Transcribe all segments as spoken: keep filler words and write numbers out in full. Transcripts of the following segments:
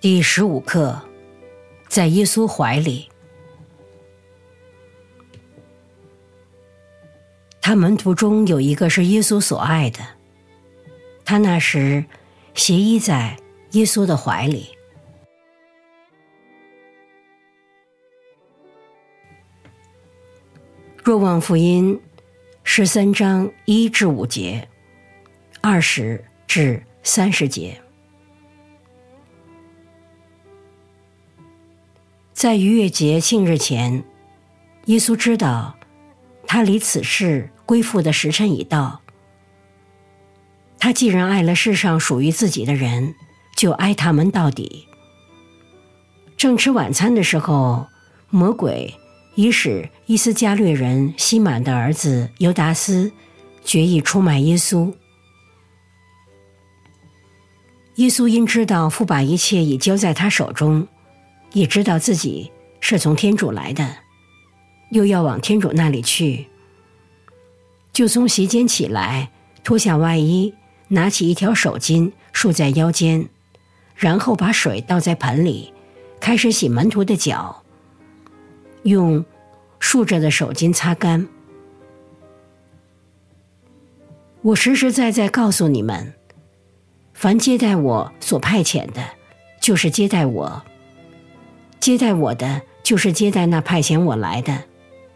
第十五课，在耶稣怀里。他门徒中有一个是耶稣所爱的，他那时斜依在耶稣的怀里。若望福音十三章一至五节，二十至三十节。在逾越节庆日前，耶稣知道他离此世归父的时辰已到。他既然爱了世上属于自己的人，就爱他们到底。正吃晚餐的时候，魔鬼已使伊斯加略人西满的儿子犹达斯决意出卖耶稣。耶稣因知道父把一切已交在他手中，也知道自己是从天主来的，又要往天主那里去，就从席间起来，脱下外衣，拿起一条手巾束在腰间，然后把水倒在盆里，开始洗门徒的脚，用竖着的手巾擦干。我实实在在告诉你们，凡接待我所派遣的，就是接待我；接待我的，就是接待那派遣我来的。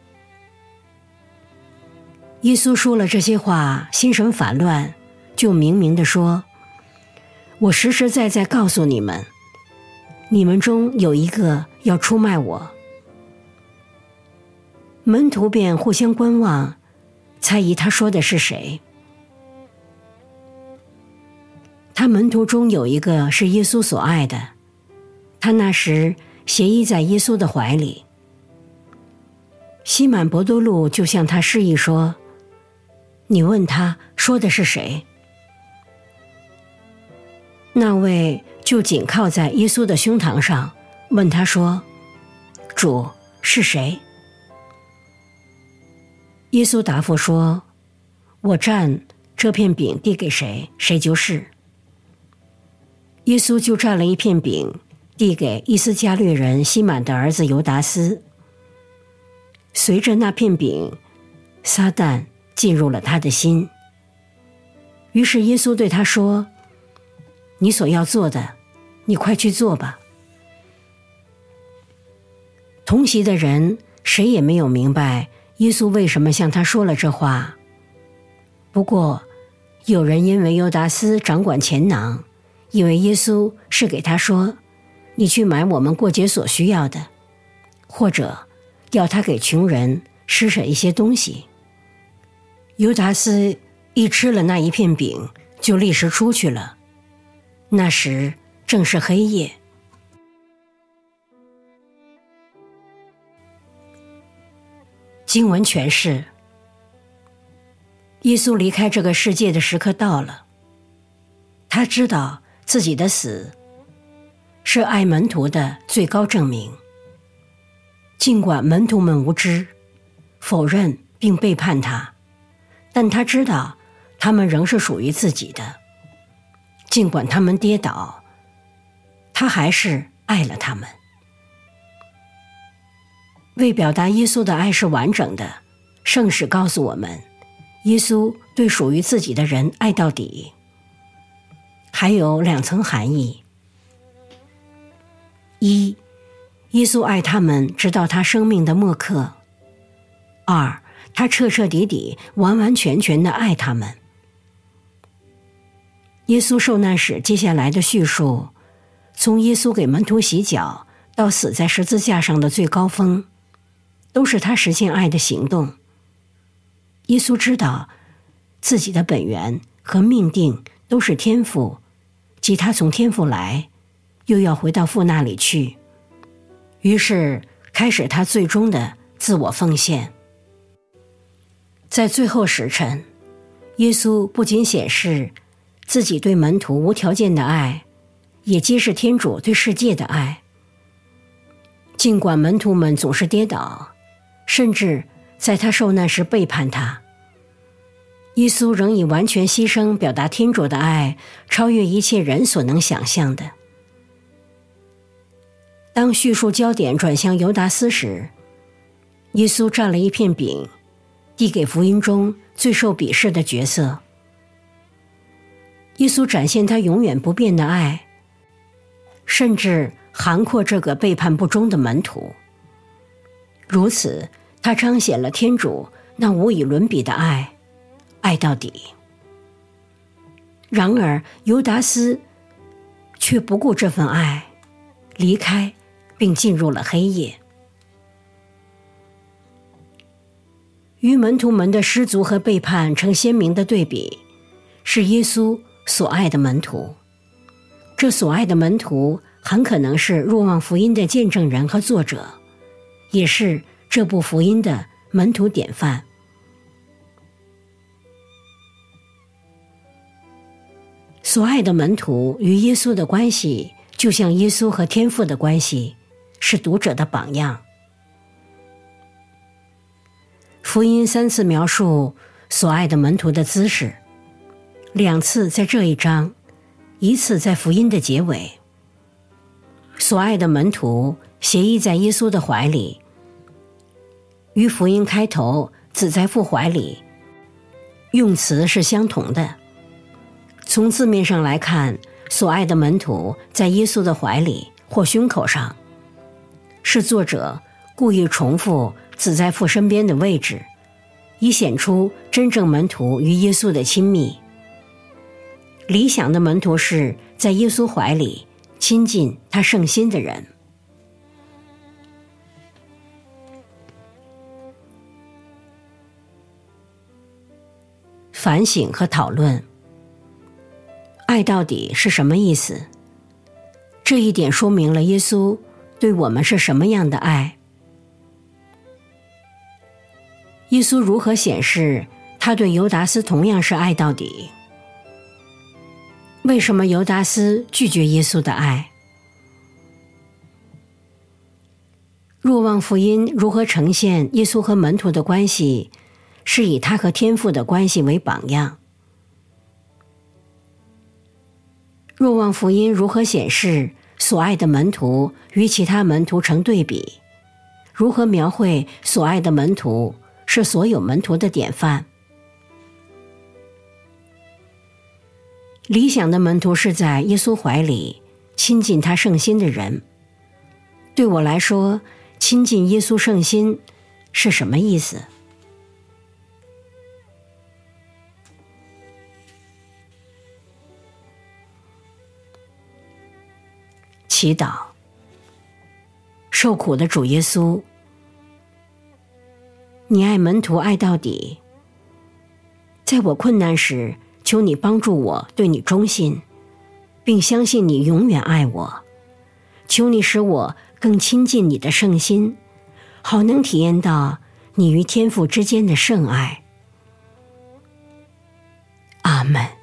耶稣说了这些话，心神烦乱，就明明地说：我实实在在告诉你们，你们中有一个要出卖我。门徒便互相观望，猜疑他说的是谁。他门徒中有一个是耶稣所爱的，他那时斜依在耶稣的怀里。西满伯多禄就向他示意说：你问他说的是谁？那位就紧靠在耶稣的胸膛上，问他说：主，是谁？耶稣答复说：我蘸这片饼递给谁，谁就是。耶稣就蘸了一片饼递给伊斯加略人西满的儿子犹达斯。随着那片饼，撒旦进入了他的心。于是耶稣对他说：你所要做的，你快去做吧。同席的人谁也没有明白耶稣为什么向他说了这话。不过有人因为犹达斯掌管钱囊，以为耶稣是给他说：你去买我们过节所需要的，或者要他给穷人施舍一些东西。犹达斯一吃了那一片饼，就立时出去了。那时正是黑夜。经文诠释：耶稣离开这个世界的时刻到了，他知道自己的死是爱门徒的最高证明。尽管门徒们无知，否认并背叛他，但他知道他们仍是属于自己的。尽管他们跌倒，他还是爱了他们。为表达耶稣的爱是完整的，圣史告诉我们，耶稣对属于自己的人爱到底。还有两层含义：一，耶稣爱他们直到他生命的末刻；二，他彻彻底底完完全全地爱他们。耶稣受难史接下来的叙述，从耶稣给门徒洗脚到死在十字架上的最高峰，都是他实现爱的行动。耶稣知道自己的本源和命定都是天父，即他从天父来，又要回到父那里去，于是开始他最终的自我奉献。在最后时辰，耶稣不仅显示自己对门徒无条件的爱，也揭示天主对世界的爱。尽管门徒们总是跌倒，甚至在他受难时背叛他，耶稣仍以完全牺牲表达天主的爱，超越一切人所能想象的。 当叙述焦点转向犹达斯时，耶稣蘸了一片饼，递给福音中最受鄙视的角色。耶稣展现他永远不变的爱，甚至涵括这个背叛不忠的门徒。如此，他彰显了天主那无以伦比的爱，爱到底。然而犹达斯却不顾这份爱，离开并进入了黑夜。与门徒们的失足和背叛成鲜明的对比，是耶稣所爱的门徒。这所爱的门徒很可能是若望福音的见证人和作者，也是这部福音的门徒典范。所爱的门徒与耶稣的关系，就像耶稣和天父的关系，是读者的榜样。福音三次描述所爱的门徒的姿势，两次在这一章，一次在福音的结尾。所爱的门徒斜依在耶稣的怀里，与福音开头子在父怀里用词是相同的。从字面上来看，所爱的门徒在耶稣的怀里或胸口上，是作者故意重复子在父身边的位置，以显出真正门徒与耶稣的亲密。理想的门徒是在耶稣怀里亲近他圣心的人。反省和讨论，爱到底是什么意思？这一点说明了耶稣对我们是什么样的爱。耶稣如何显示他对犹达斯同样是爱到底？为什么犹达斯拒绝耶稣的爱？若望福音如何呈现耶稣和门徒的关系，是以他和天父的关系为榜样。若望福音如何显示所爱的门徒与其他门徒成对比，如何描绘所爱的门徒是所有门徒的典范。理想的门徒是在耶稣怀里亲近他圣心的人。对我来说，亲近耶稣圣心是什么意思？祈祷。受苦的主耶稣，你爱门徒爱到底，在我困难时，求你帮助我对你忠心，并相信你永远爱我。求你使我更亲近你的圣心，好能体验到你与天父之间的圣爱。阿们。